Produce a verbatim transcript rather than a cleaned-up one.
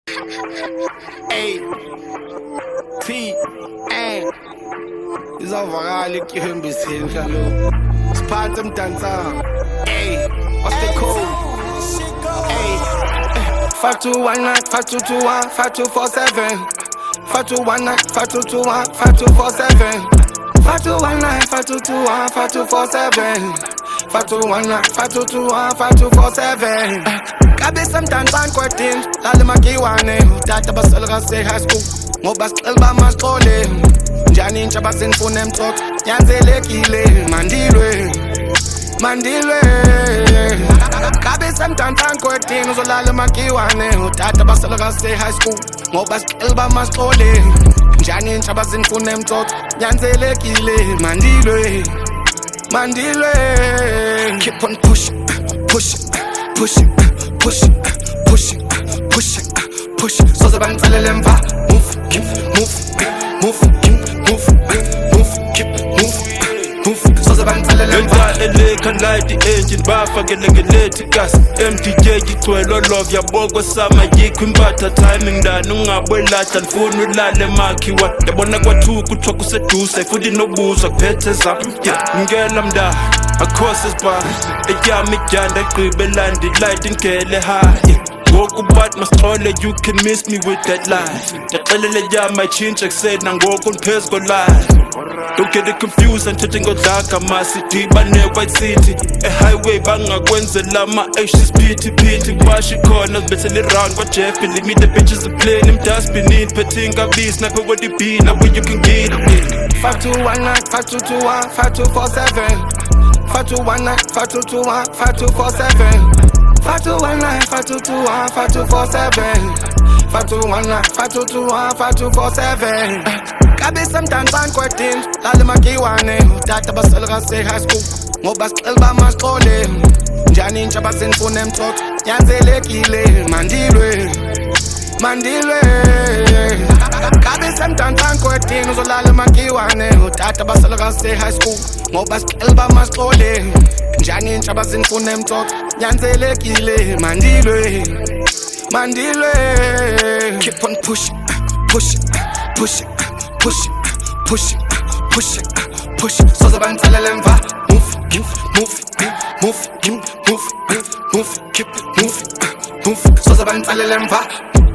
A T N izawuvakala ekuhambiseni kaloku siphathe mdantsana. Hey, what's the code? Hey, five two one nine, five two two one, five two four seven. five two one nine, five two two one, five two four seven. five two one nine, five two two one, five two four seven. five two one nine, five two two one, five two four seven. Kabisa mdantsana kwedini, lale makiwane. Utata basoloko se high school, ngoba sicela bamasixole. Njani intsha basenifuna emxoxo, nyanzelekile mandilwe. Mandilwe kabisa mdantsana kwedini, uzolala makiwane. Utata basoloko se high school, ngoba sicela bamasixole. Njani intsha basenifuna emxoxo, nyanzelekile mandilwe. Mandilwe. Keep on pushing, pushing, pushing, pushing, pushing, pushing, pushing. So the band tell them va, move, keep, move, move, keep, move, move, keep, move, move. So the band tell them va. Ele can light the engine, bafa gelengelethi gas. M D J gicwelo love yaboko sama yikwimbatha timing ndani ungabwelahla ndifuna ulale makhiwa. Yabona kwathu kuthiwa kuseduze futhi nobuzwa kuphethe zam. Ngela mda across bar eyami idyanda igqibela ndilight ngele high. Ngoku but masixole you can miss me with that lie. Ndixelele yama itshintshe kusena ngoku ndiphezu kolive. Don't get it confused andithethe ngodlaka masidibane White City. E-highway bangakwenzela ama-H S phithi phithi. Kubashi khona zibethele round kwa-Jeff and leave me the bitches a plane. Them dustbinin phethe ingabisi naphe what it be. Now where you can get it. five two one nine, five two two one, five two four seven. five two one nine, five two two one, five two four seven. five two one nine, five two two one, five two four seven. five two one nine, five two two one, five two four seven. Kabisa mdantsana kwedini, lale makiwane. Utata basoloko se high school, ngoba sicela bamasixole. Njani intsha basenifuna emxoxo, nyanzelekile mandilwe. Mandilwe kabisa mdantsana kwedini, uzolala makiwane. Utata basoloko se high school, ngoba sicela bamasixole. Njani intsha basenifuna emxoxo, nyanzelekile mandilwe. Mandilwe. Keep on pushing, pushing, pushing, pushing, pushing, pushing, pushing. So the band tell them va, move, move, move, move, move, move, move, keep move, move. So the band tell them va.